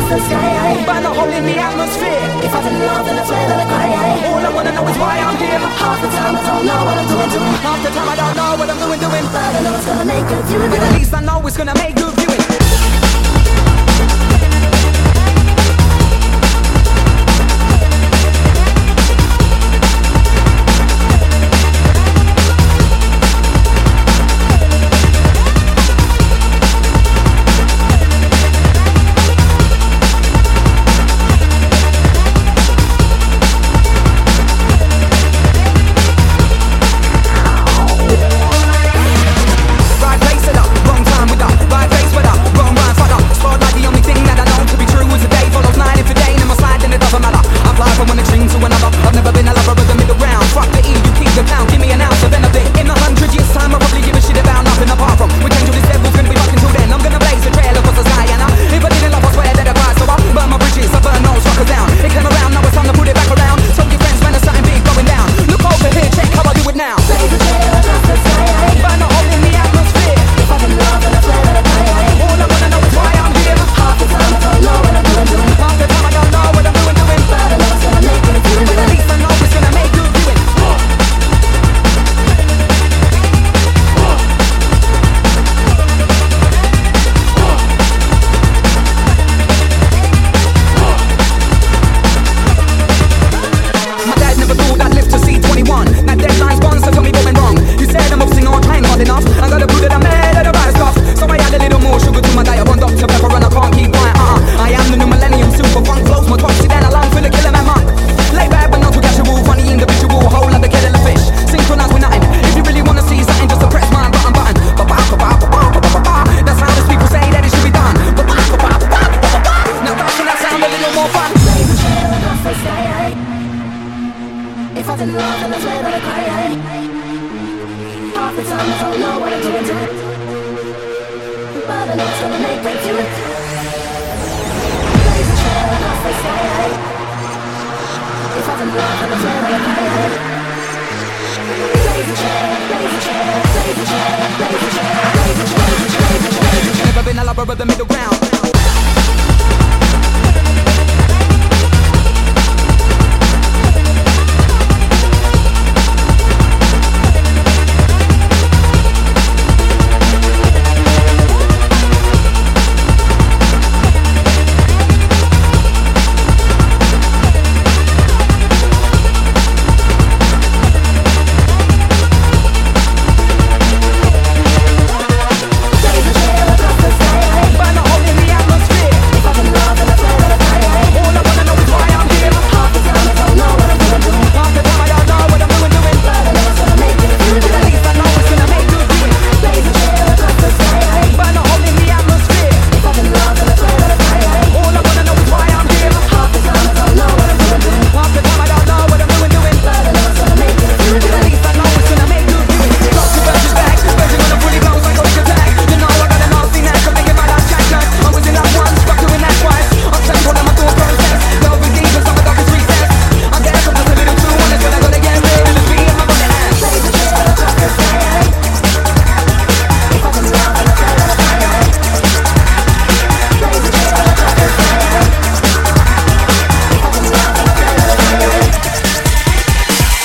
across the sky. Burn a hole in the atmosphere. If I'm in love, then I swear that I cry. All I wanna know is why I'm here. Half the time I don't know what I'm doing. Half the time I don't know what I'm doing. But I know it's gonna make good viewing. But at least I know it's gonna make good viewing. If I'm in love, then I swear that I cry. Half the time I don't know what I'm doing. But I know it's gonna make good viewing. Raise a chair across the sky. If I'm in love, then I swear that I cry. Raise a chair, raise a chair, raise a chair, raise a chair, raise a chair, raise a chair, raise a chair. Never been a lover of the middle ground.